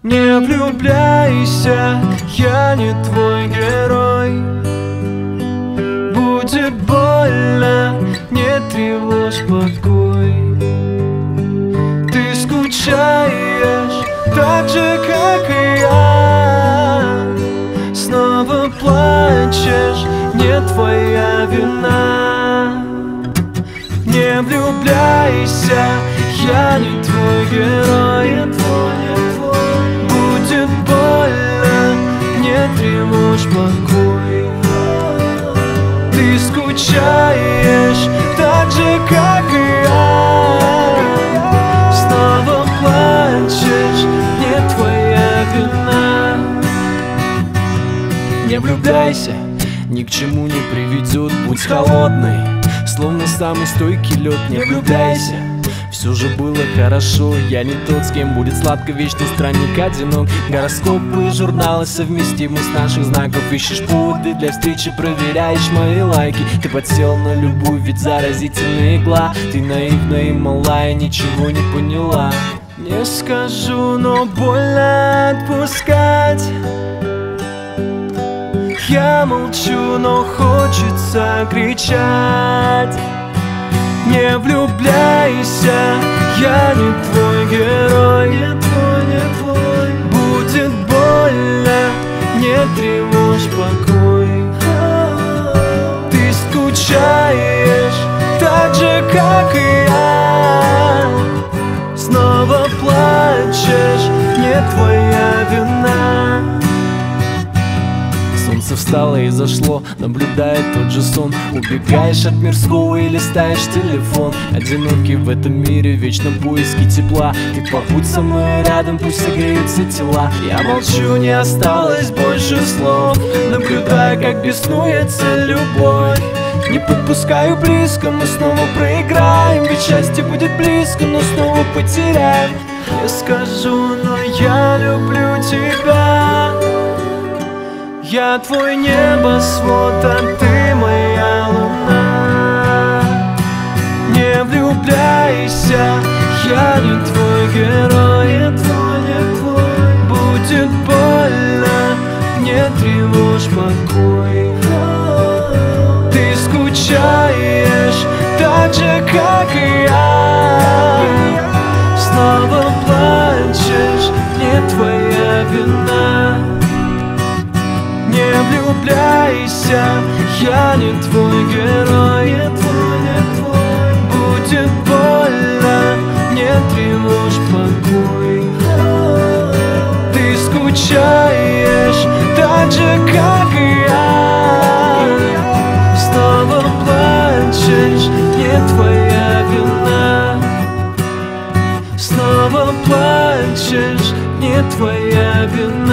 Не влюбляйся, я не твой герой. Будет больно, не тревожь покой. Ты скучаешь так же, как и я. Снова плачешь, не твоя вина. Не влюбляйся, я не твой герой. Будет больно, не тревожь покой. Ты скучаешь так же, как и я. Снова плачешь, не твоя вина. Не влюбляйся, ни к чему не приведет. Будь холодной, словно самый стойкий лед. Не влюбляйся, все же было хорошо. Я не тот, с кем будет сладко, вечный странник одинок. Гороскопы и журналы совместимы с наших знаков. Ищешь поводы для встречи, проверяешь мои лайки. Ты подсел на любовь, ведь заразительная игла. Ты наивна и малая, ничего не поняла. Не скажу, но больно отпускать. Я молчу, но хочется кричать. Не влюбляйся, я не твой герой. Будет больно, не тревожь покой. Ты скучаешь так же, как и я. Снова плачешь, не твоя вина. Солнце встало и зашло, наблюдая тот же сон. Убегаешь от мирского и листаешь телефон. Одинокий в этом мире, вечно в поиске тепла. Ты побудь со мной рядом, пусть согреются тела. Я молчу, не осталось больше слов. Наблюдая, как беснуется любовь. Не подпускаю близко, мы снова проиграем. Ведь счастье будет близко, но снова потеряем. Не скажу, но я люблю тебя. Я твой небосвод, а ты моя луна. Не влюбляйся, я не твой герой. Будет больно, не тревожь покой. Ты скучаешь так же, как и я. Снова плачешь, не твоя вина. Не влюбляйся, я не твой герой. Будет больно, не тревожь покой. Ты скучаешь так же, как и я. Снова плачешь, не твоя вина. Снова плачешь, не твоя вина.